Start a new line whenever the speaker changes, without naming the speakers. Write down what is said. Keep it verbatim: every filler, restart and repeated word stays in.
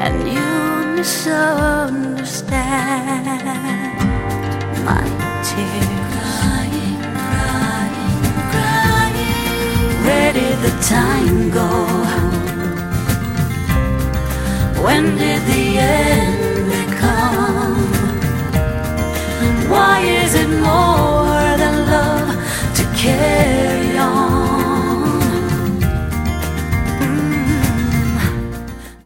and you misunderstand my tears. Crying, crying, crying. Where did the time go? When did the end